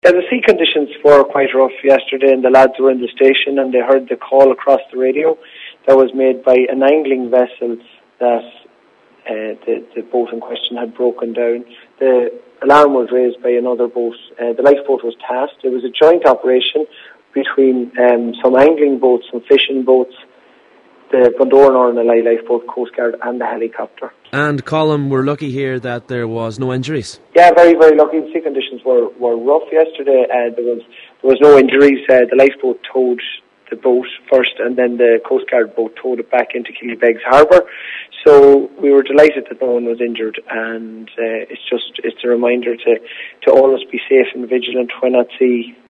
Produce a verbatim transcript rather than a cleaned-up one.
Yeah, the sea conditions were quite rough yesterday, and the lads were in the station and they heard the call across the radio that was made by an angling vessel that uh, the, the boat in question had broken down. The alarm was raised by another boat. Uh, the lifeboat was tasked. It was a joint operation between um, some angling boats, some fishing boats, the Bundoran Ornelai lifeboat, Coast Guard and the helicopter. And Colin, we're lucky here that there was no injuries. Yeah, very, very lucky. The sea conditions were, were rough yesterday. Uh, there was there was no injuries. Uh, the lifeboat towed the boat first, and then the Coast Guard boat towed it back into Killybegs Harbour. So we were delighted that no one was injured, and uh, it's just it's a reminder to, to always be safe and vigilant when at sea.